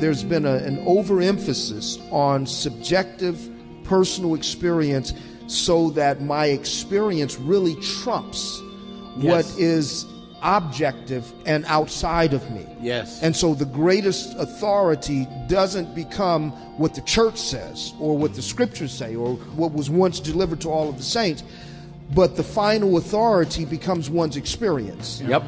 there's been an overemphasis on subjective personal experience so that my experience really trumps what is objective and outside of me. Yes. And so the greatest authority doesn't become what the church says or what the scriptures say or what was once delivered to all of the saints, but the final authority becomes one's experience. Yep.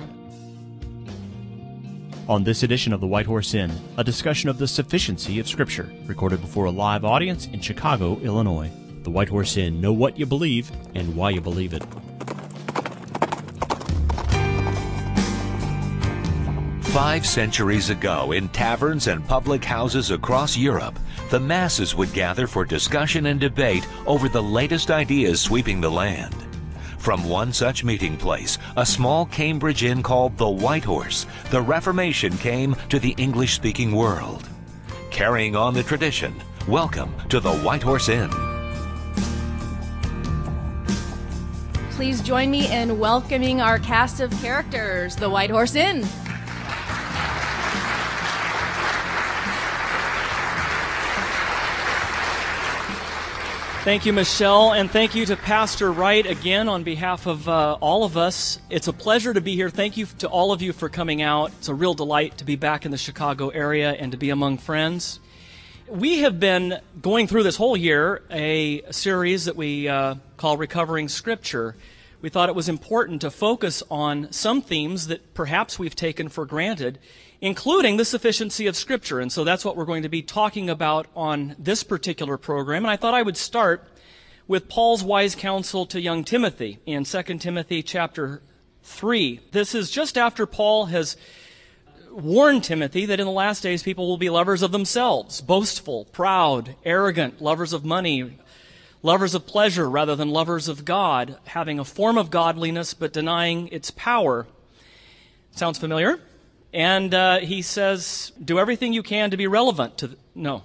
On this edition of the White Horse Inn, a discussion of the sufficiency of Scripture, recorded before a live audience in Chicago, Illinois. The White Horse Inn, know what you believe and why you believe it. 5 centuries ago, in taverns and public houses across Europe, the masses would gather for discussion and debate over the latest ideas sweeping the land. From one such meeting place, a small Cambridge inn called the White Horse, the Reformation came to the English-speaking world. Carrying on the tradition, welcome to the White Horse Inn. Please join me in welcoming our cast of characters, the White Horse Inn. Thank you, Michelle, and thank you to Pastor Wright again on behalf of all of us. It's a pleasure to be here. Thank you to all of you for coming out. It's a real delight to be back in the Chicago area and to be among friends. We have been going through this whole year a series that we call Recovering Scripture. We thought it was important to focus on some themes that perhaps we've taken for granted, including the sufficiency of Scripture. And so that's what we're going to be talking about on this particular program. And I thought I would start with Paul's wise counsel to young Timothy in 2 Timothy chapter 3. This is just after Paul has warned Timothy that in the last days people will be lovers of themselves, boastful, proud, arrogant, lovers of money, lovers of pleasure rather than lovers of God, having a form of godliness but denying its power. Sounds familiar? And he says, do everything you can to be relevant to... No.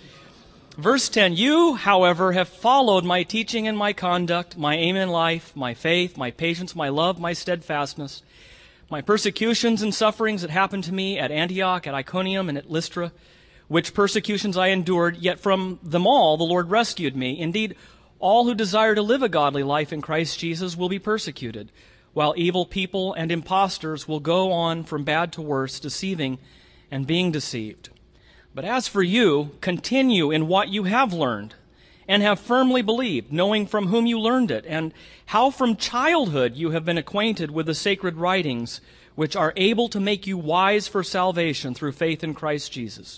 Verse 10, you, however, have followed my teaching and my conduct, my aim in life, my faith, my patience, my love, my steadfastness, my persecutions and sufferings that happened to me at Antioch, at Iconium, and at Lystra, which persecutions I endured, yet from them all the Lord rescued me. Indeed, all who desire to live a godly life in Christ Jesus will be persecuted, while evil people and impostors will go on from bad to worse, deceiving and being deceived. But as for you, continue in what you have learned and have firmly believed, knowing from whom you learned it, and how from childhood you have been acquainted with the sacred writings, which are able to make you wise for salvation through faith in Christ Jesus.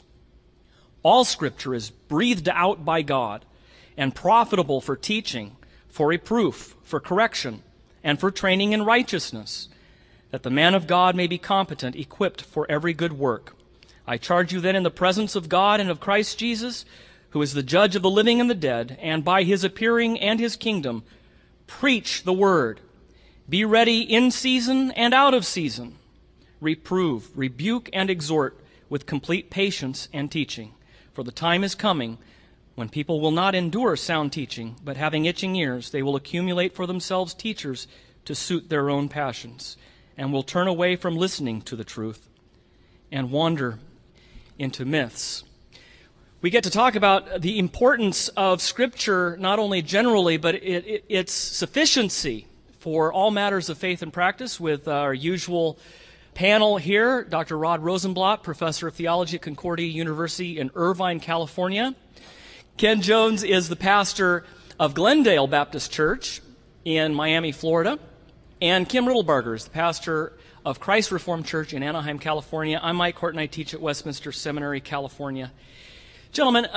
All Scripture is breathed out by God and profitable for teaching, for reproof, for correction, and for training in righteousness, that the man of God may be competent, equipped for every good work. I charge you then in the presence of God and of Christ Jesus, who is the judge of the living and the dead, and by his appearing and his kingdom, preach the word. Be ready in season and out of season. Reprove, rebuke, and exhort with complete patience and teaching. For the time is coming when people will not endure sound teaching, but having itching ears, they will accumulate for themselves teachers to suit their own passions, and will turn away from listening to the truth and wander into myths. We get to talk about the importance of Scripture, not only generally, but its sufficiency for all matters of faith and practice, with our usual panel here, Dr. Rod Rosenblatt, Professor of Theology at Concordia University in Irvine, California. Ken Jones is the pastor of Glendale Baptist Church in Miami, Florida. And Kim Riddlebarger is the pastor of Christ Reformed Church in Anaheim, California. I'm Mike Horton. I teach at Westminster Seminary, California. Gentlemen,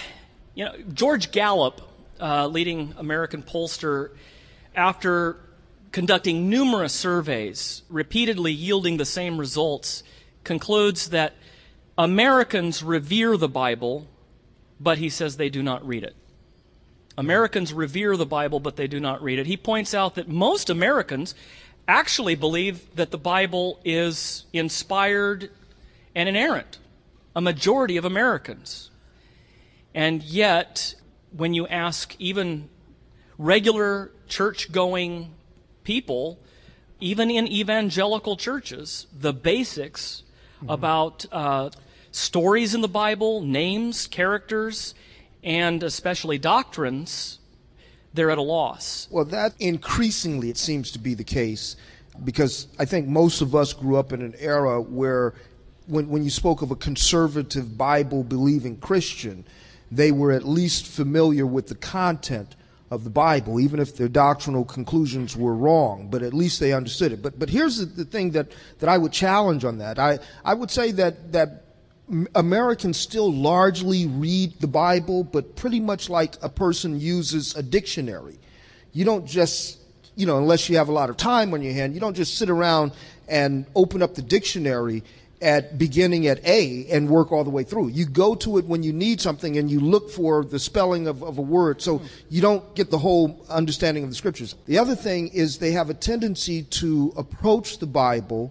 George Gallup, leading American pollster, after conducting numerous surveys, repeatedly yielding the same results, concludes that Americans revere the Bible, but he says they do not read it. Americans revere the Bible, but they do not read it. He points out that most Americans actually believe that the Bible is inspired and inerrant, a majority of Americans. And yet, when you ask even regular church-going people, even in evangelical churches, the basics about stories in the Bible, names, characters, and especially doctrines, they're at a loss. Well, that increasingly, it seems to be the case, because I think most of us grew up in an era where when you spoke of a conservative Bible-believing Christian, they were at least familiar with the content of the Bible, even if their doctrinal conclusions were wrong, but at least they understood it. But here's the thing that I would challenge on that. I would say that Americans still largely read the Bible, but pretty much like a person uses a dictionary. You don't just, unless you have a lot of time on your hand, you don't just sit around and open up the dictionary beginning at A and work all the way through. You go to it when you need something and you look for the spelling of a word, so you don't get the whole understanding of the Scriptures. The other thing is they have a tendency to approach the Bible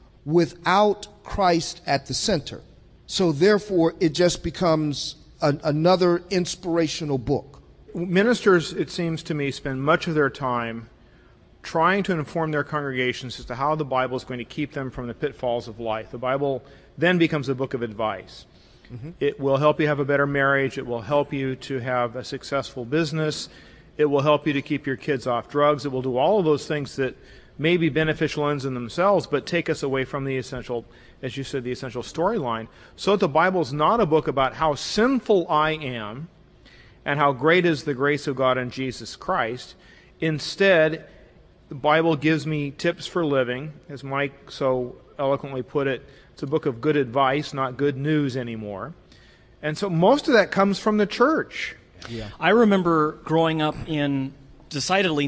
without Christ at the center. So therefore, it just becomes another inspirational book. Ministers, it seems to me, spend much of their time trying to inform their congregations as to how the Bible is going to keep them from the pitfalls of life. The Bible then becomes a book of advice. Mm-hmm. It will help you have a better marriage. It will help you to have a successful business. It will help you to keep your kids off drugs. It will do all of those things that may be beneficial ends in themselves, but take us away from the essential, as you said, the essential storyline. So that the Bible is not a book about how sinful I am and how great is the grace of God in Jesus Christ. Instead, the Bible gives me tips for living. As Mike so eloquently put it, it's a book of good advice, not good news anymore. And so most of that comes from the church. Yeah. I remember growing up in decidedly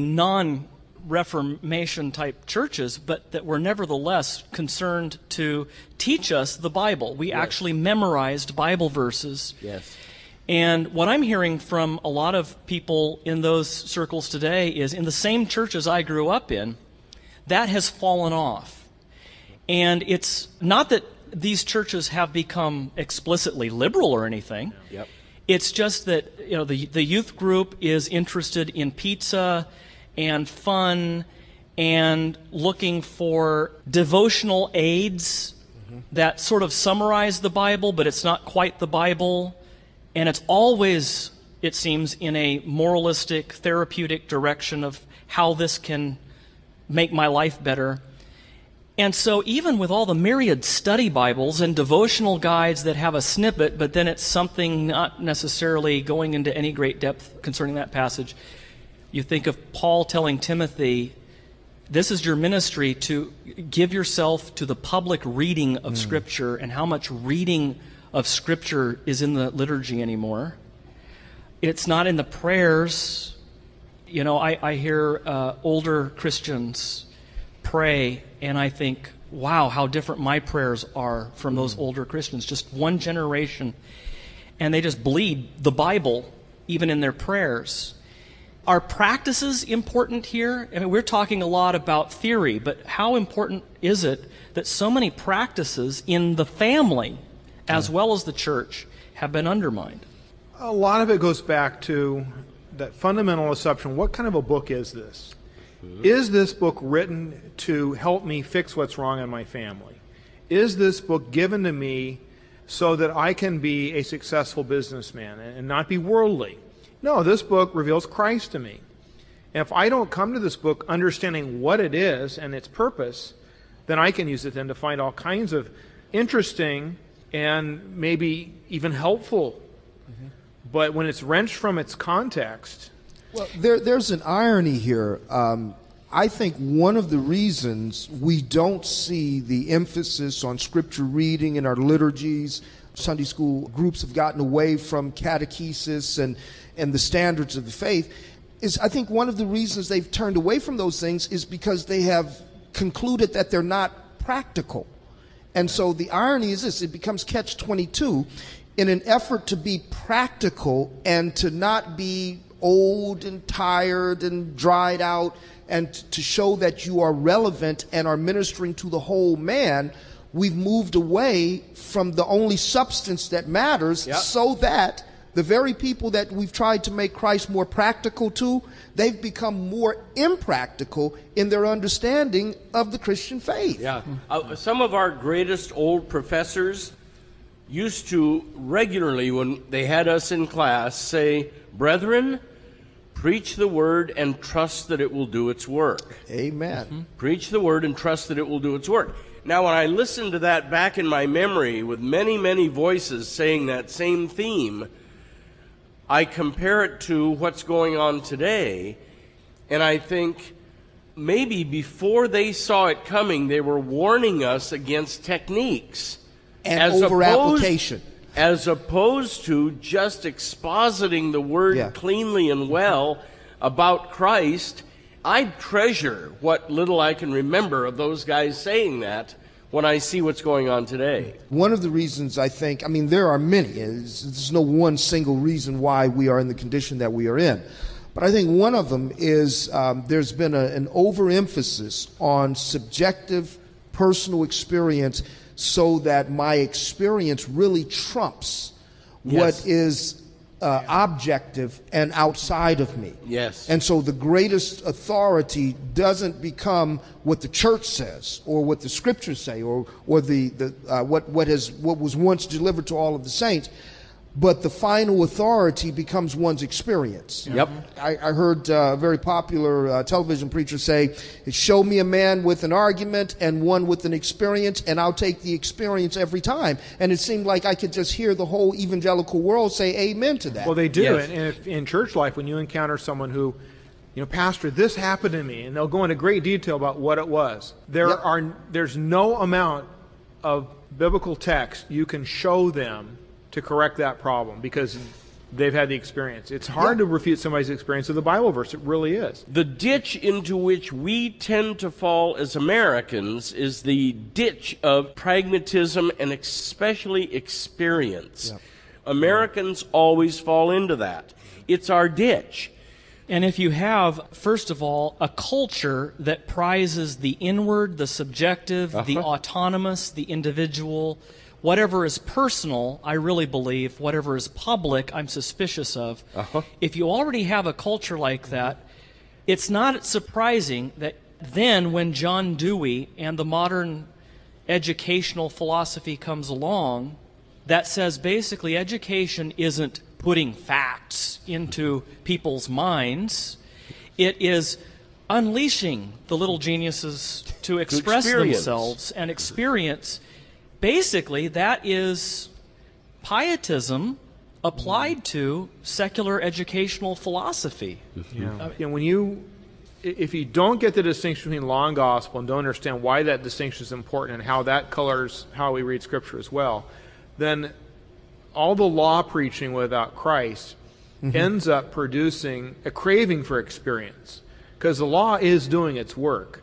non-Reformation type churches, but that were nevertheless concerned to teach us the Bible. We actually memorized Bible verses. Yes. And what I'm hearing from a lot of people in those circles today is in the same churches I grew up in, that has fallen off. And it's not that these churches have become explicitly liberal or anything. Yep. It's just that the youth group is interested in pizza and fun and looking for devotional aids that sort of summarize the Bible, but it's not quite the Bible. And it's always, it seems, in a moralistic, therapeutic direction of how this can make my life better. And so even with all the myriad study Bibles and devotional guides that have a snippet, but then it's something not necessarily going into any great depth concerning that passage, you think of Paul telling Timothy, this is your ministry to give yourself to the public reading of Scripture, and how much reading of Scripture is in the liturgy anymore. It's not in the prayers. I hear older Christians pray, and I think, wow, how different my prayers are from those older Christians. Just one generation, and they just bleed the Bible even in their prayers. Are practices important here? I mean, we're talking a lot about theory, but how important is it that so many practices in the family as well as the church have been undermined? A lot of it goes back to that fundamental assumption, what kind of a book is this? Is this book written to help me fix what's wrong in my family? Is this book given to me so that I can be a successful businessman and not be worldly? No, this book reveals Christ to me. And if I don't come to this book understanding what it is and its purpose, then I can use it then to find all kinds of interesting and maybe even helpful. But when it's wrenched from its context... Well, there's an irony here. I think one of the reasons we don't see the emphasis on Scripture reading in our liturgies, Sunday school groups have gotten away from catechesis and the standards of the faith, is I think one of the reasons they've turned away from those things is because they have concluded that they're not practical. And so the irony is this, it becomes catch-22. In an effort to be practical and to not be old and tired and dried out, and to show that you are relevant and are ministering to the whole man, we've moved away from the only substance that matters, so that the very people that we've tried to make Christ more practical to, they've become more impractical in their understanding of the Christian faith. Yeah. Some of our greatest old professors used to regularly, when they had us in class, say, "Brethren, preach the word and trust that it will do its work." Amen. Mm-hmm. Preach the word and trust that it will do its work. Now, when I listen to that back in my memory with many, many voices saying that same theme, I compare it to what's going on today, and I think maybe before they saw it coming, they were warning us against techniques. And over-application. As opposed to just expositing the word cleanly and well about Christ. I treasure what little I can remember of those guys saying that when I see what's going on today. One of the reasons I think, there are many. There's no one single reason why we are in the condition that we are in. But I think one of them is there's been an overemphasis on subjective personal experience so that my experience really trumps what is objective and outside of me. Yes. And so the greatest authority doesn't become what the church says or what the scriptures say or what was once delivered to all of the saints, but the final authority becomes one's experience. Yep. I heard a very popular television preacher say, "Show me a man with an argument and one with an experience, and I'll take the experience every time." And it seemed like I could just hear the whole evangelical world say amen to that. Well, they do. Yes. And if in church life, when you encounter someone who, "Pastor, this happened to me," and they'll go into great detail about what it was. There's no amount of biblical text you can show them to correct that problem because they've had the experience. It's hard to refute somebody's experience of the Bible verse. It really is. The ditch into which we tend to fall as Americans is the ditch of pragmatism and especially experience. Yep. Americans always fall into that. It's our ditch. And if you have, first of all, a culture that prizes the inward, the subjective, the autonomous, the individual, whatever is personal, I really believe, whatever is public, I'm suspicious of. If you already have a culture like that, it's not surprising that then when John Dewey and the modern educational philosophy comes along, that says basically education isn't putting facts into people's minds. It is unleashing the little geniuses to express themselves and experience. Basically, that is pietism applied to secular educational philosophy. If you don't get the distinction between law and gospel and don't understand why that distinction is important and how that colors how we read Scripture as well, then all the law preaching without Christ ends up producing a craving for experience because the law is doing its work.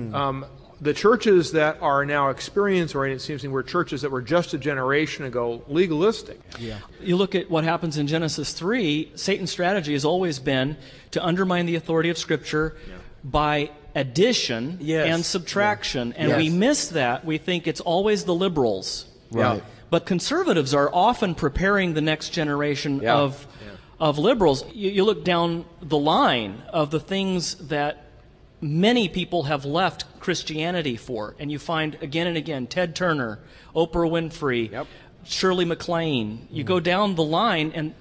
The churches that are now experience-oriented, it seems to me, were churches that were just a generation ago legalistic. You look at what happens in Genesis 3, Satan's strategy has always been to undermine the authority of Scripture by addition and subtraction. And we miss that. We think it's always the liberals. Right. But conservatives are often preparing the next generation of liberals. You look down the line of the things that many people have left Christianity for, and you find again and again Ted Turner, Oprah Winfrey, Shirley MacLaine. You go down the line and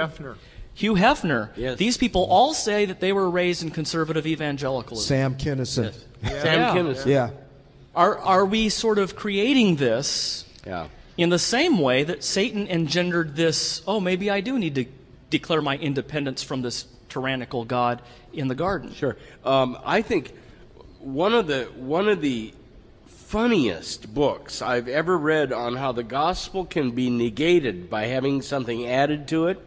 Hugh Hefner. Yes. These people all say that they were raised in conservative evangelicalism. Sam Kinison. Sam Kinison. Yeah. Are we sort of creating this in the same way that Satan engendered this, maybe I do need to declare my independence from this tyrannical God in the garden? Sure. I think one of the funniest books I've ever read on how the gospel can be negated by having something added to it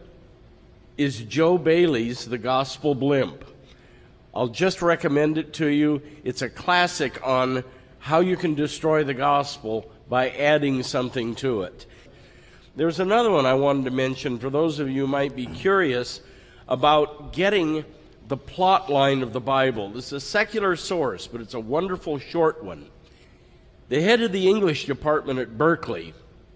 is Joe Bailey's The Gospel Blimp. I'll just recommend it to you. It's a classic on how you can destroy the gospel by adding something to it. There's another one I wanted to mention for those of you who might be curious about getting the plot line of the Bible. This is a secular source, but it's a wonderful short one. The head of the English department at Berkeley,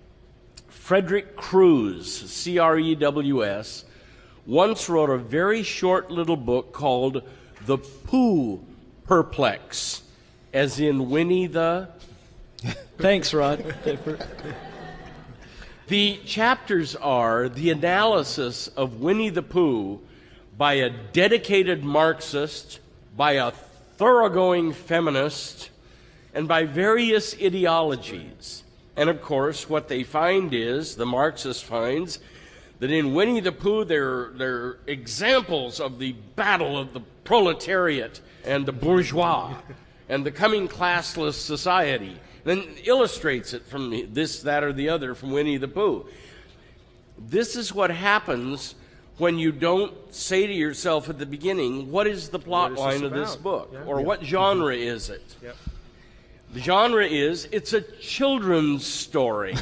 Frederick Crews, C-R-E-W-S, once wrote a very short little book called The Pooh Perplex, as in Winnie the... Thanks, Rod. The chapters are the analysis of Winnie the Pooh by a dedicated Marxist, by a thoroughgoing feminist, and by various ideologies. And of course, what they find is, the Marxist finds, that in Winnie the Pooh they're examples of the battle of the proletariat and the bourgeois and the coming classless society. Then illustrates it from this, that, or the other from Winnie the Pooh. This is what happens when you don't say to yourself at the beginning, what is the plot line of this book? Yeah. Or what genre is it? Yep. The genre is, it's a children's story.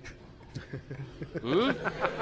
And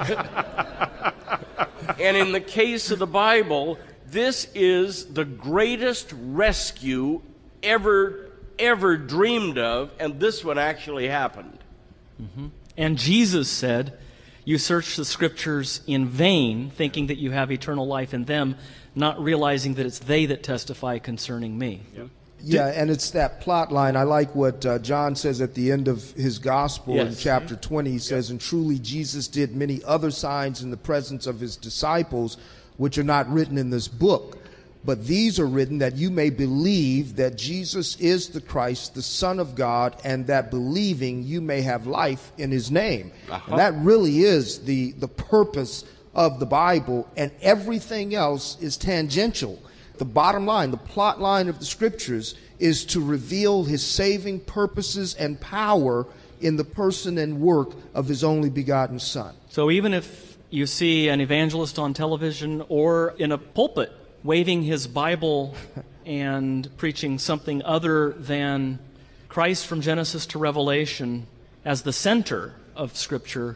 in the case of the Bible, this is the greatest rescue ever dreamed of, and this one actually happened. Mm-hmm. And Jesus said, you search the Scriptures in vain, thinking that you have eternal life in them, not realizing that it's they that testify concerning me. Yep. Yeah, and it's that plot line. I like what John says at the end of his gospel in chapter 20. He says, and truly Jesus did many other signs in the presence of his disciples, which are not written in this book. But these are written that you may believe that Jesus is the Christ, the Son of God, and that believing you may have life in his name. And that really is the purpose of the Bible, and everything else is tangential. The bottom line, the plot line of the Scriptures is to reveal his saving purposes and power in the person and work of his only begotten Son. So even if you see an evangelist on television or in a pulpit waving his Bible and preaching something other than Christ from Genesis to Revelation as the center of Scripture,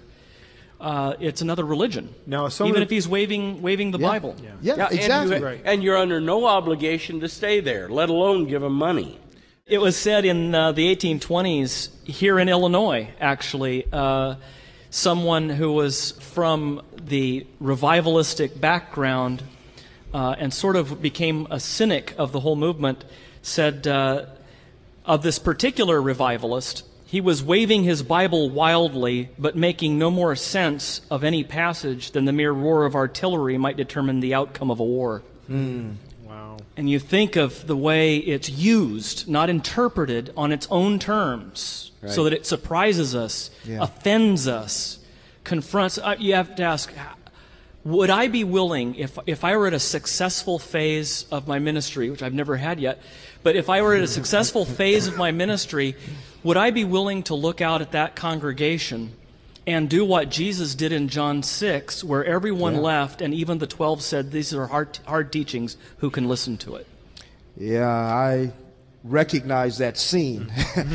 it's another religion. Now, even if he's waving the Bible. Yeah, exactly. And you're under no obligation to stay there, let alone give him money. It was said in the 1820s here in Illinois, actually, someone who was from the revivalistic background and sort of became a cynic of the whole movement, said of this particular revivalist, he was waving his Bible wildly, but making no more sense of any passage than the mere roar of artillery might determine the outcome of a war. Wow. And you think of the way it's used, not interpreted on its own terms, so that it surprises us, offends us, confronts. You have to ask, would I be willing, if I were at a successful phase of my ministry, which I've never had yet, but if I were at a successful phase of my ministry, would I be willing to look out at that congregation and do what Jesus did in John 6, where everyone left and even the 12 said, these are hard teachings, who can listen to it? Yeah, I recognize that scene.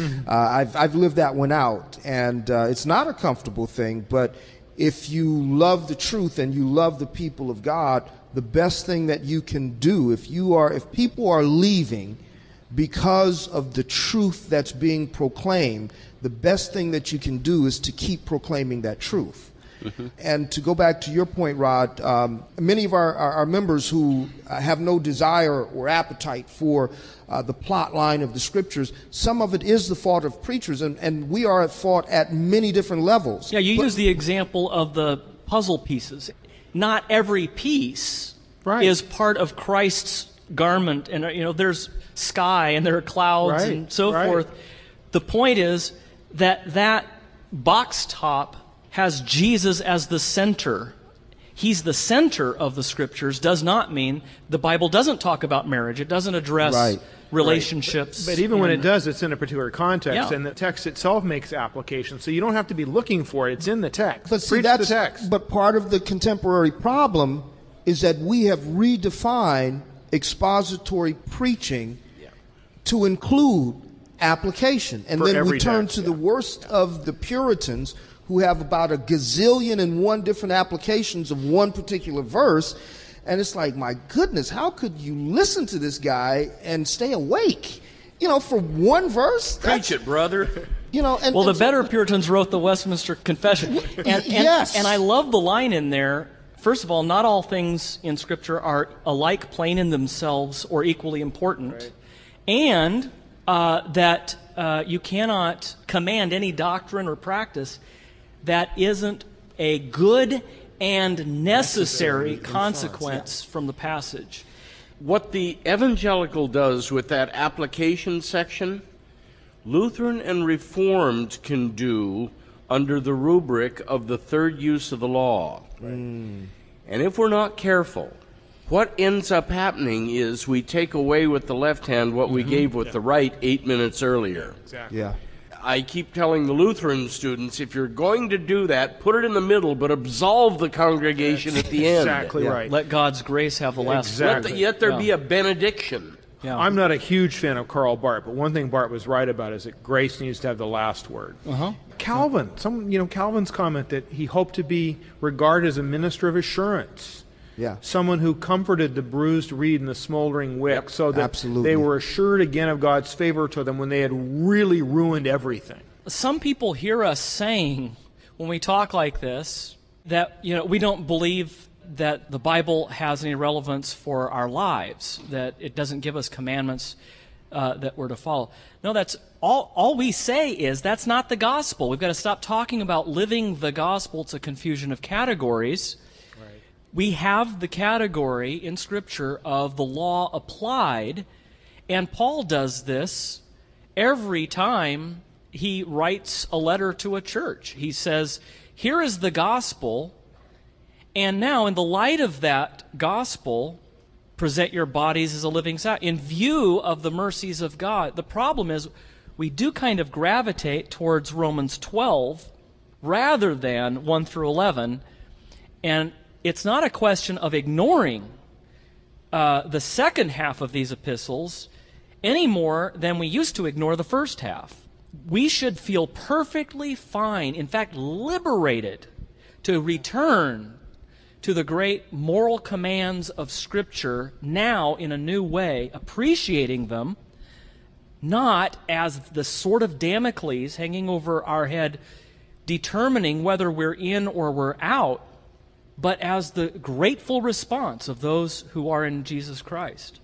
I've lived that one out, and it's not a comfortable thing, but if you love the truth and you love the people of God, the best thing that you can do, if people are leaving because of the truth that's being proclaimed, the best thing that you can do is to keep proclaiming that truth. Mm-hmm. And to go back to your point, Rod, many of our members who have no desire or appetite for the plot line of the Scriptures, some of it is the fault of preachers, and we are at fault at many different levels. Yeah, you use the example of the puzzle pieces. Not every piece is part of Christ's garment, and there's sky and there are clouds and so forth. The point is that box top has Jesus as the center. He's the center of the Scriptures. Does not mean the Bible doesn't talk about marriage. It doesn't address relationships. But even when it does, it's in a particular context, and the text itself makes application. So you don't have to be looking for it. It's in the text. But see, the text. But part of the contemporary problem is that we have redefined expository preaching to include application. And then we turn to the worst of the Puritans, who have about a gazillion and one different applications of one particular verse. And it's like, my goodness, how could you listen to this guy and stay awake? For one verse? Preach it, brother. The better Puritans wrote the Westminster Confession. And I love the line in there. First of all, not all things in Scripture are alike plain in themselves or equally important. And that you cannot command any doctrine or practice that isn't a good and necessary consequence from the passage. What the evangelical does with that application section, Lutheran and Reformed can do under the rubric of the third use of the law. Right. And if we're not careful, what ends up happening is we take away with the left hand what we gave with the right 8 minutes earlier. Exactly. Yeah. I keep telling the Lutheran students, if you're going to do that, put it in the middle, but absolve the congregation at the end. Exactly right. Let God's grace have the last word. Exactly. Yet there be a benediction. Yeah. I'm not a huge fan of Karl Barth, but one thing Barth was right about is that grace needs to have the last word. Calvin, Calvin's comment that he hoped to be regarded as a minister of assurance. Yeah. Someone who comforted the bruised reed and the smoldering wick, so that absolutely. they were assured again of God's favor to them when they had really ruined everything. Some people hear us saying, when we talk like this, that we don't believe that the Bible has any relevance for our lives, that it doesn't give us commandments that we're to follow. No, that's all we say is that's not the gospel. We've got to stop talking about living the gospel. It's a confusion of categories. Right. We have the category in Scripture of the law applied, and Paul does this every time he writes a letter to a church. He says, here is the gospel, and now in the light of that gospel, present your bodies as a living sacrifice in view of the mercies of God. The problem is we do kind of gravitate towards Romans 12 rather than 1 through 11, and it's not a question of ignoring the second half of these epistles any more than we used to ignore the first half. We should feel perfectly fine, in fact liberated, to return to the great moral commands of Scripture now in a new way, appreciating them, not as the sword of Damocles hanging over our head, determining whether we're in or we're out, but as the grateful response of those who are in Jesus Christ.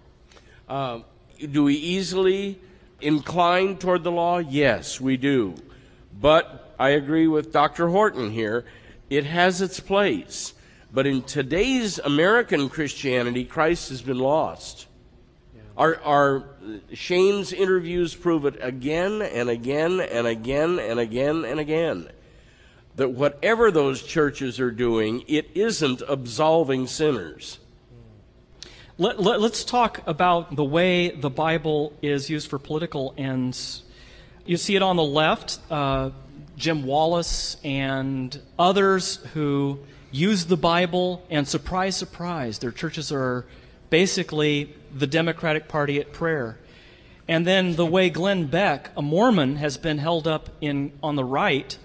Do we easily incline toward the law? Yes, we do. But I agree with Dr. Horton here. It has its place. But in today's American Christianity, Christ has been lost. Yeah. Our Shane's interviews prove it again and again and again and again and again, that whatever those churches are doing, it isn't absolving sinners. Let's talk about the way the Bible is used for political ends. You see it on the left, Jim Wallace and others who use the Bible, and surprise, surprise, their churches are basically the Democratic Party at prayer. And then the way Glenn Beck, a Mormon, has been held up on the right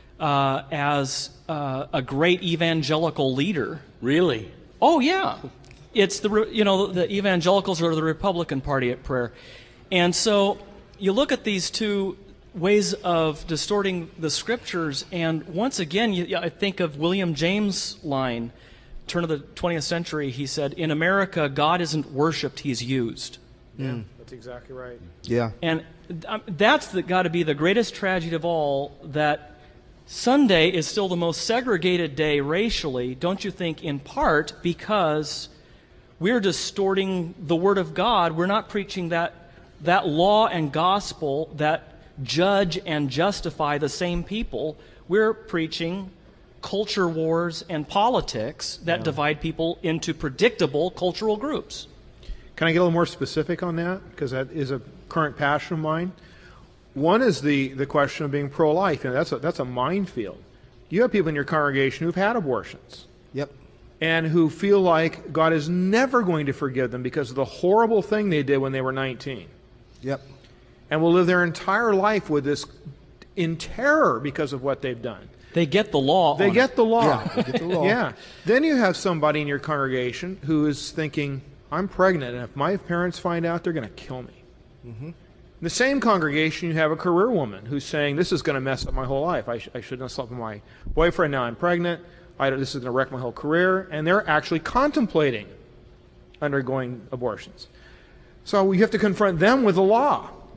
as a great evangelical leader. Really? Oh, yeah. It's the evangelicals are the Republican Party at prayer. And so you look at these two ways of distorting the Scriptures, and once again, I think of William James' line, turn of the 20th century. He said, in America, God isn't worshipped, He's used. Yeah, that's exactly right. Yeah. And that's got to be the greatest tragedy of all, that Sunday is still the most segregated day racially, don't you think, in part because we're distorting the Word of God. We're not preaching that law and gospel that judge and justify the same people. We're preaching culture wars and politics that divide people into predictable cultural groups. Can I get a little more specific on that? Because that is a current passion of mine. One is the question of being pro-life, and that's a minefield. You have people in your congregation who've had abortions. Yep. And who feel like God is never going to forgive them because of the horrible thing they did when they were 19. Yep. And will live their entire life with this in terror because of what they've done. They get the law. They get the law. Yeah, they get the law. Yeah. Then you have somebody in your congregation who is thinking, I'm pregnant, and if my parents find out, they're going to kill me. Mm-hmm. In the same congregation, you have a career woman who's saying, this is going to mess up my whole life. I shouldn't have slept with my boyfriend. Now I'm pregnant. This is going to wreck my whole career. And they're actually contemplating undergoing abortions. So you have to confront them with the law.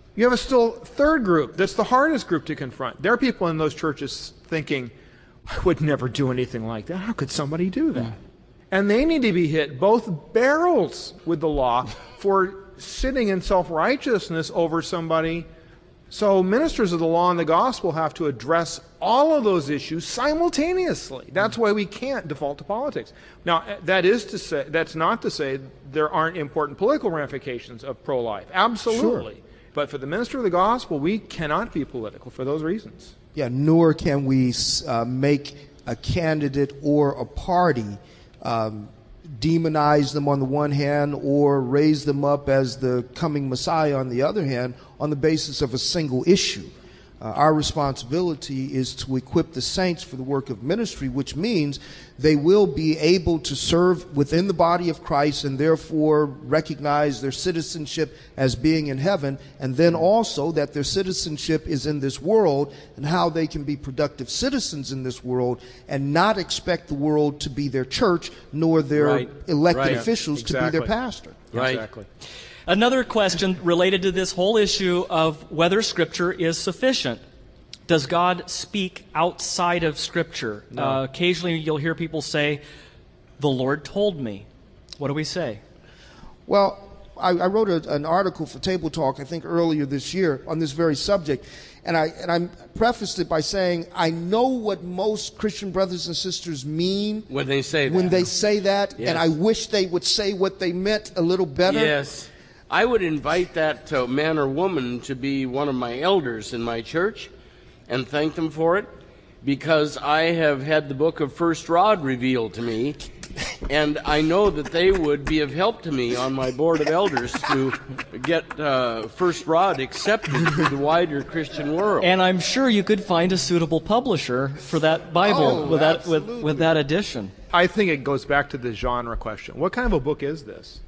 You have a still third group that's the hardest group to confront. There are people in those churches thinking, I would never do anything like that. How could somebody do that? And they need to be hit both barrels with the law for sitting in self-righteousness over somebody. So ministers of the law and the gospel have to address all of those issues simultaneously. That's why we can't default to politics. Now, that's not to say there aren't important political ramifications of pro-life. Absolutely. Sure. But for the minister of the gospel, we cannot be political for those reasons. Yeah, nor can we make a candidate or a party demonize them on the one hand or raise them up as the coming Messiah on the other hand on the basis of a single issue. Our responsibility is to equip the saints for the work of ministry, which means they will be able to serve within the body of Christ and therefore recognize their citizenship as being in heaven, and then also that their citizenship is in this world and how they can be productive citizens in this world and not expect the world to be their church nor their elected officials to be their pastor. Right. Exactly. Another question related to this whole issue of whether Scripture is sufficient. Does God speak outside of Scripture? No. Occasionally you'll hear people say, the Lord told me. What do we say? Well, I wrote an article for Table Talk, I think earlier this year, on this very subject. And I prefaced it by saying, I know what most Christian brothers and sisters mean when they say that. Yes. And I wish they would say what they meant a little better. Yes. I would invite that man or woman to be one of my elders in my church and thank them for it, because I have had the book of First Rod revealed to me, and I know that they would be of help to me on my board of elders to get First Rod accepted to the wider Christian world. And I'm sure you could find a suitable publisher for that Bible with that edition. I think it goes back to the genre question. What kind of a book is this?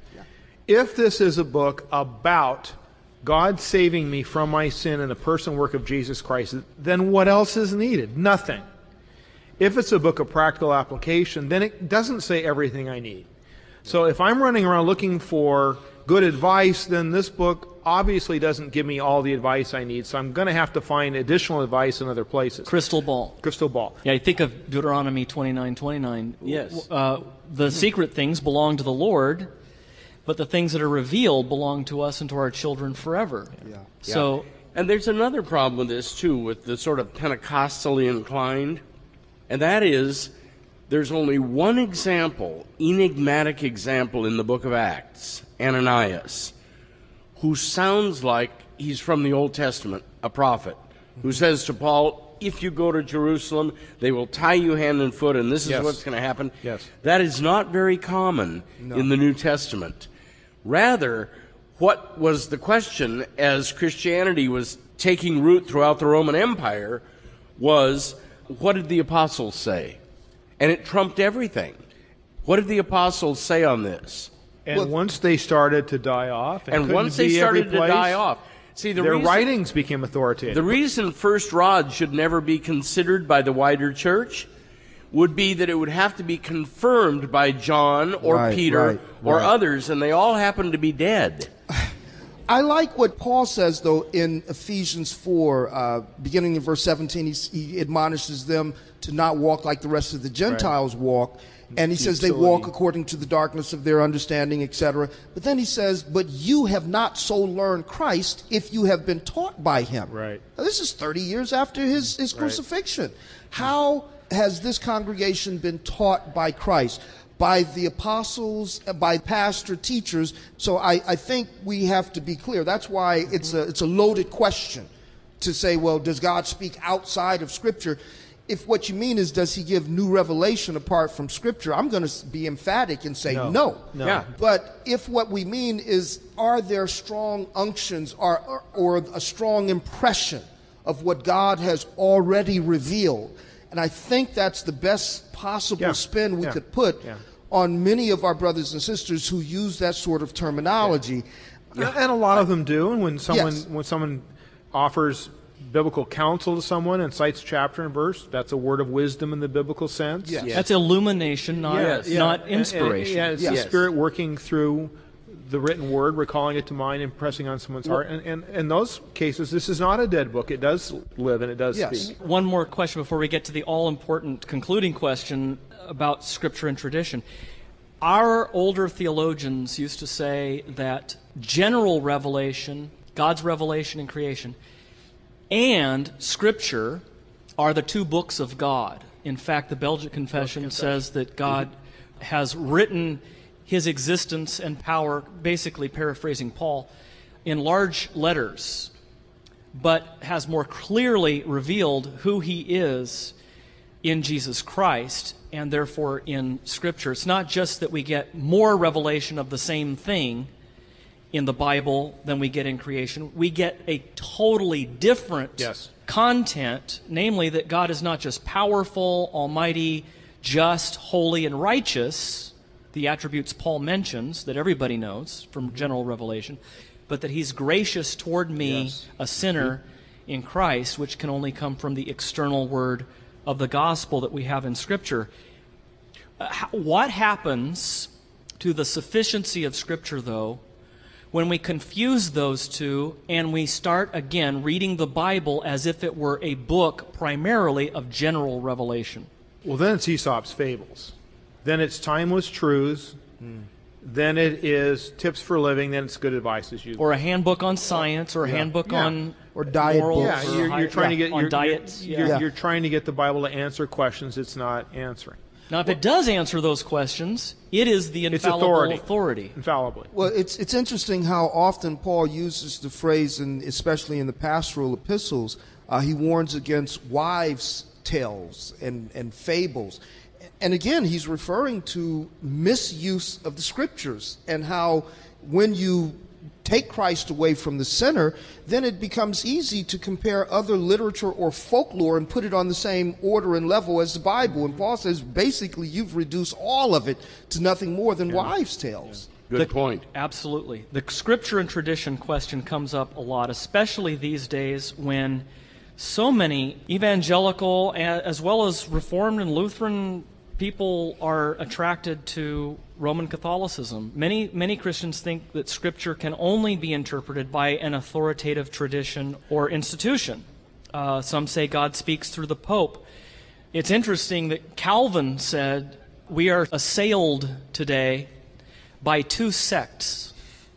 If this is a book about God saving me from my sin and the person and work of Jesus Christ, then what else is needed? Nothing. If it's a book of practical application, then it doesn't say everything I need. So if I'm running around looking for good advice, then this book obviously doesn't give me all the advice I need, so I'm going to have to find additional advice in other places. Crystal ball. Yeah, I think of Deuteronomy 29:29. Yes. The secret things belong to the Lord, but the things that are revealed belong to us and to our children forever. Yeah. So, and there's another problem with this, too, with the sort of Pentecostally inclined, and that is there's only one example, enigmatic example in the book of Acts, Ananias, who sounds like he's from the Old Testament, a prophet, who says to Paul, if you go to Jerusalem, they will tie you hand and foot, and this is what's going to happen. Yes. That is not very common in the New Testament. Rather, what was the question as Christianity was taking root throughout the Roman Empire was, what did the apostles say? And it trumped everything. What did the apostles say on this? And once they started to die off, and once they started to die off, see, their writings became authoritative. The reason First Rod should never be considered by the wider church would be that it would have to be confirmed by John or Peter or others, and they all happen to be dead. I like what Paul says, though, in Ephesians 4, beginning in verse 17. He admonishes them to not walk like the rest of the Gentiles walk. And he says they walk according to the darkness of their understanding, etc. But then he says, but you have not so learned Christ if you have been taught by him. Right. Now, this is 30 years after his crucifixion. How has this congregation been taught by Christ? By the apostles, by pastor teachers. So I think we have to be clear. That's why it's a loaded question to say, well, does God speak outside of Scripture? If what you mean is, does he give new revelation apart from Scripture, I'm going to be emphatic and say no. Yeah. But if what we mean is, are there strong unctions or a strong impression of what God has already revealed? And I think that's the best possible spin we could put on many of our brothers and sisters who use that sort of terminology. And a lot of them do. And when someone offers biblical counsel to someone and cites chapter and verse, that's a word of wisdom in the biblical sense. Yes. That's illumination, not inspiration. It's the Spirit working through the written word, recalling it to mind, impressing on someone's heart. And in those cases, this is not a dead book. It does live and it does speak. One more question before we get to the all-important concluding question about Scripture and tradition. Our older theologians used to say that general revelation, God's revelation in creation, and Scripture are the two books of God. In fact, the Belgic Confession says that God has written His existence and power, basically paraphrasing Paul, in large letters, but has more clearly revealed who He is in Jesus Christ, and therefore in Scripture. It's not just that we get more revelation of the same thing in the Bible than we get in creation. We get a totally different content, namely that God is not just powerful, almighty, just, holy, and righteous, the attributes Paul mentions that everybody knows from general revelation, but that He's gracious toward me, a sinner, in Christ, which can only come from the external word of the gospel that we have in Scripture. What happens to the sufficiency of Scripture, though, when we confuse those two and we start again reading the Bible as if it were a book primarily of general revelation? Well, then it's Aesop's fables. Then it's timeless truths. Then it is tips for living. Then it's good advice as usual. Or a handbook on science, or a handbook on or diet morals. books. Yeah, you're trying to get on diets. You're trying to get the Bible to answer questions it's not answering. Now, if it does answer those questions, it is the infallible authority. Infallibly. Well, it's interesting how often Paul uses the phrase, and especially in the pastoral epistles, he warns against wives' tales and fables. And again, he's referring to misuse of the Scriptures and how when you take Christ away from the center, then it becomes easy to compare other literature or folklore and put it on the same order and level as the Bible. And Paul says, basically, you've reduced all of it to nothing more than wives' tales. Good point. Absolutely. The Scripture and tradition question comes up a lot, especially these days when so many evangelical as well as Reformed and Lutheran people are attracted to Roman Catholicism. Many Christians think that Scripture can only be interpreted by an authoritative tradition or institution. Some say God speaks through the Pope. It's interesting that Calvin said, we are assailed today by two sects,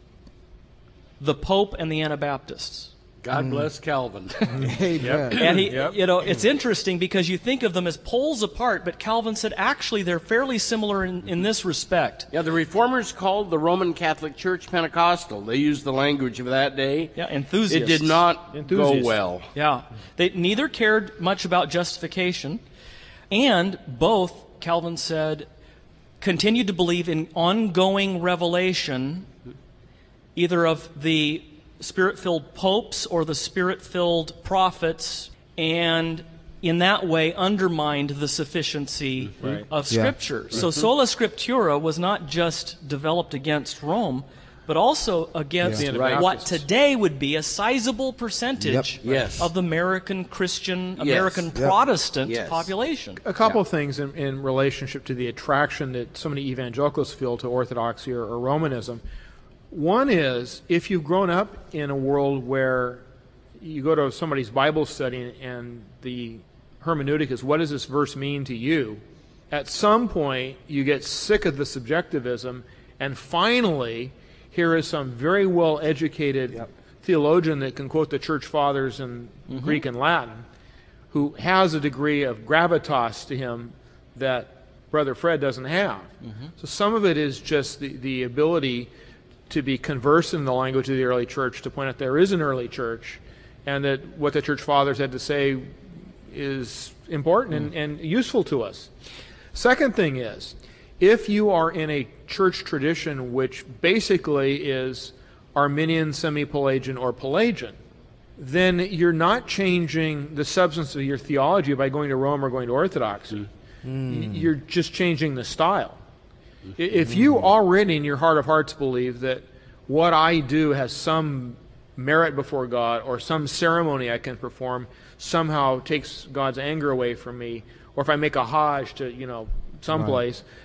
the Pope and the Anabaptists. God bless Calvin. Amen. And it's interesting because you think of them as poles apart, but Calvin said actually they're fairly similar in this respect. Yeah, the Reformers called the Roman Catholic Church Pentecostal. They used the language of that day. Yeah, enthusiasts. It did not go well. Yeah. They neither cared much about justification, and both, Calvin said, continued to believe in ongoing revelation, either of the Spirit-filled popes or the Spirit-filled prophets, and in that way undermined the sufficiency of Scripture. So sola scriptura was not just developed against Rome, but also against what today would be a sizable percentage of the American Christian, American Protestant population. A couple of things in relationship to the attraction that so many evangelicals feel to Orthodoxy or Romanism. One is, if you've grown up in a world where you go to somebody's Bible study and the hermeneutic is, what does this verse mean to you? At some point, you get sick of the subjectivism, and finally, here is some very well-educated theologian that can quote the church fathers in Greek and Latin, who has a degree of gravitas to him that Brother Fred doesn't have. So some of it is just the ability to be conversant in the language of the early church, to point out there is an early church, and that what the church fathers had to say is important and useful to us. Second thing is, if you are in a church tradition which basically is Arminian, semi-Pelagian, or Pelagian, then you're not changing the substance of your theology by going to Rome or going to Orthodoxy. You're just changing the style. If you already in your heart of hearts believe that what I do has some merit before God, or some ceremony I can perform somehow takes God's anger away from me, or if I make a hajj to, someplace,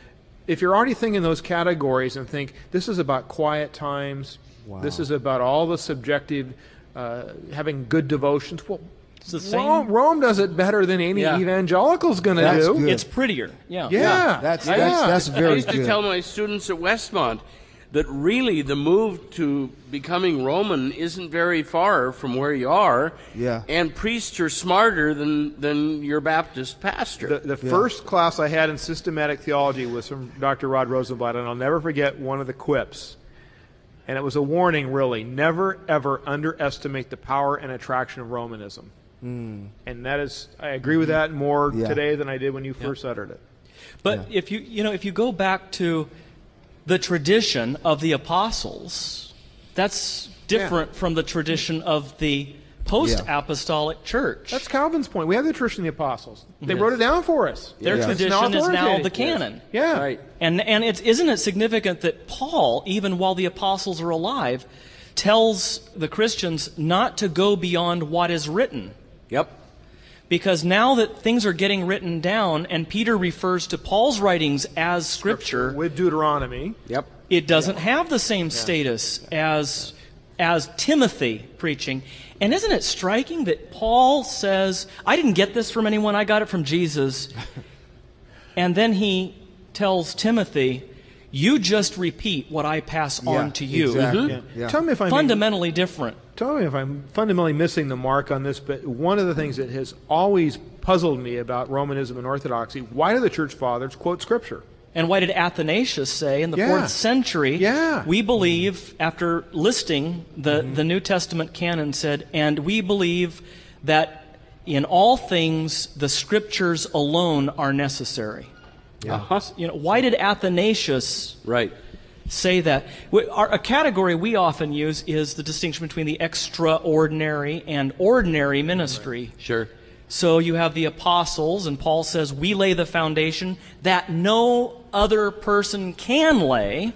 if you're already thinking those categories and think this is about quiet times, this is about all the subjective, having good devotions, well, it's the same. Rome does it better than any evangelical's going to do. Good. It's prettier. That's very I used to good. tell my students at Westmont that really the move to becoming Roman isn't very far from where you are. Yeah. And priests are smarter than your Baptist pastor. The first class I had in systematic theology was from Dr. Rod Rosenblatt, and I'll never forget one of the quips. And it was a warning, really. Never, ever underestimate the power and attraction of Romanism. And that is, I agree with that more today than I did when you first uttered it. But if you go back to the tradition of the apostles, that's different from the tradition of the post-apostolic church. That's Calvin's point. We have the tradition of the apostles. They wrote it down for us. Their tradition is now the canon. Yeah. Right. And isn't it significant that Paul, even while the apostles are alive, tells the Christians not to go beyond what is written? Yep. Because now that things are getting written down, and Peter refers to Paul's writings as Scripture, With Deuteronomy. Yep. it doesn't have the same status as Timothy preaching. And isn't it striking that Paul says, I didn't get this from anyone, I got it from Jesus. And then he tells Timothy, you just repeat what I pass on to you. Exactly. Tell me if I'm Fundamentally different. Tell me if I'm fundamentally missing the mark on this, but one of the things that has always puzzled me about Romanism and Orthodoxy, why do the Church Fathers quote Scripture? And why did Athanasius say in the 4th century, we believe, after listing the New Testament canon, said, and we believe that in all things the Scriptures alone are necessary. Why did Athanasius say that? A category we often use is the distinction between the extraordinary and ordinary ministry. Sure. So you have the apostles, and Paul says, we lay the foundation that no other person can lay,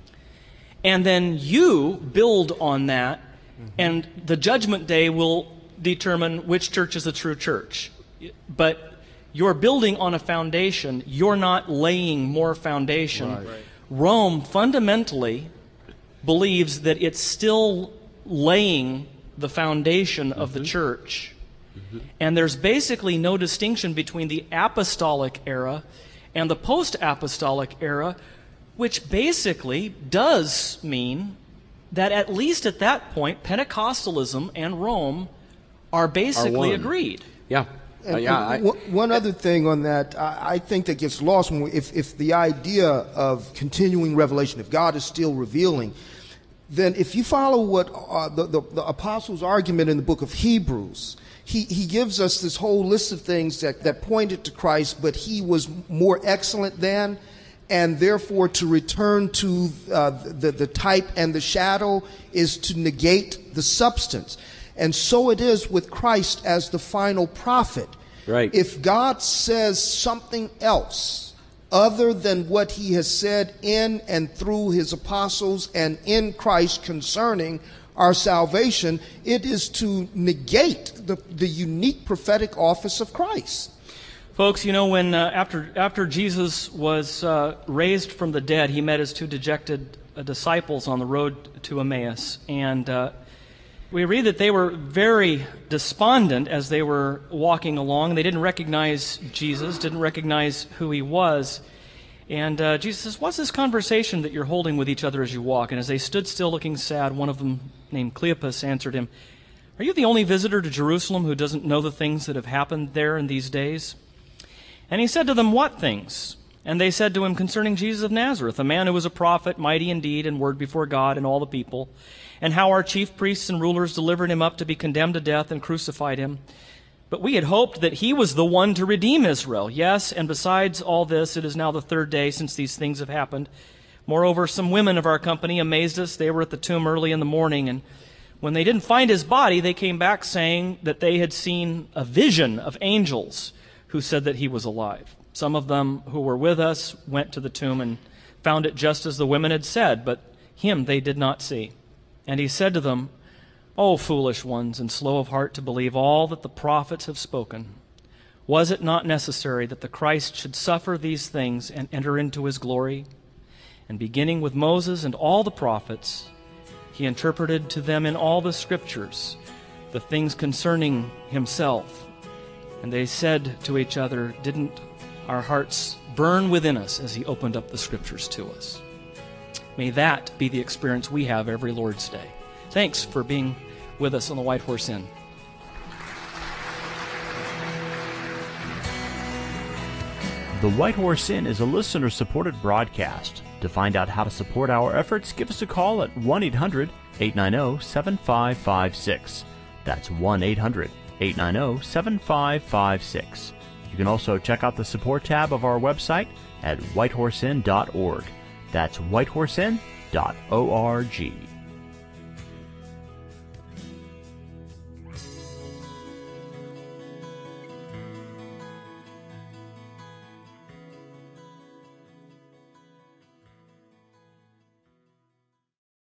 and then you build on that, and the judgment day will determine which church is a true church. But you're building on a foundation. You're not laying more foundation. Right. Rome fundamentally believes that it's still laying the foundation of the church. And there's basically no distinction between the apostolic era and the post-apostolic era, which basically does mean that at least at that point, Pentecostalism and Rome are basically agreed. Yeah. One other thing on that, I think that gets lost if the idea of continuing revelation, if God is still revealing, then if you follow what the apostles' argument in the book of Hebrews, he gives us this whole list of things that pointed to Christ, but he was more excellent than, and therefore to return to the type and the shadow is to negate the substance. And so it is with Christ as the final prophet. Right. If God says something else other than what he has said in and through his apostles and in Christ concerning our salvation, it is to negate the unique prophetic office of Christ. Folks, when after Jesus was raised from the dead, he met his two dejected disciples on the road to Emmaus, and we read that they were very despondent as they were walking along. They didn't recognize Jesus, didn't recognize who he was. And Jesus says, what's this conversation that you're holding with each other as you walk? And as they stood still looking sad, one of them, named Cleopas, answered him, are you the only visitor to Jerusalem who doesn't know the things that have happened there in these days? And he said to them, what things? And they said to him, concerning Jesus of Nazareth, a man who was a prophet, mighty in deed and word before God and all the people, and how our chief priests and rulers delivered him up to be condemned to death and crucified him. But we had hoped that he was the one to redeem Israel. Yes, and besides all this, it is now the third day since these things have happened. Moreover, some women of our company amazed us. They were at the tomb early in the morning, and when they didn't find his body, they came back saying that they had seen a vision of angels who said that he was alive. Some of them who were with us went to the tomb and found it just as the women had said, but him they did not see. And he said to them, O foolish ones, and slow of heart to believe all that the prophets have spoken. Was it not necessary that the Christ should suffer these things and enter into his glory? And beginning with Moses and all the prophets, he interpreted to them in all the Scriptures the things concerning himself. And they said to each other, didn't our hearts burn within us as he opened up the Scriptures to us? May that be the experience we have every Lord's Day. Thanks for being with us on the White Horse Inn. The White Horse Inn is a listener-supported broadcast. To find out how to support our efforts, give us a call at 1-800-890-7556. That's 1-800-890-7556. You can also check out the support tab of our website at whitehorseinn.org. That's whitehorseinn.org.